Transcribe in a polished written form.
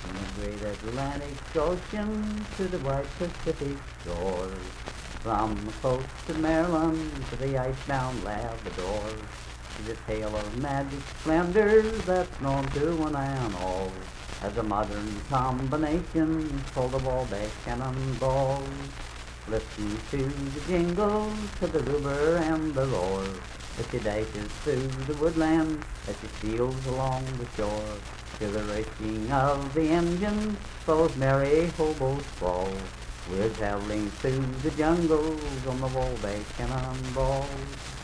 From the great Atlantic Ocean to the wide Pacific shores, from the coast of Maryland to the icebound Labrador, to the tale of magic splendors that's known to one and all as a modern combination called the Wabash Cannonball. Listen to the jingle, to the ruber and the roar, as she dashes through the woodland, as she steals along the shore, to the racing of the engines, those merry hobos fall. We're traveling through the jungles on the Wabash Cannonball.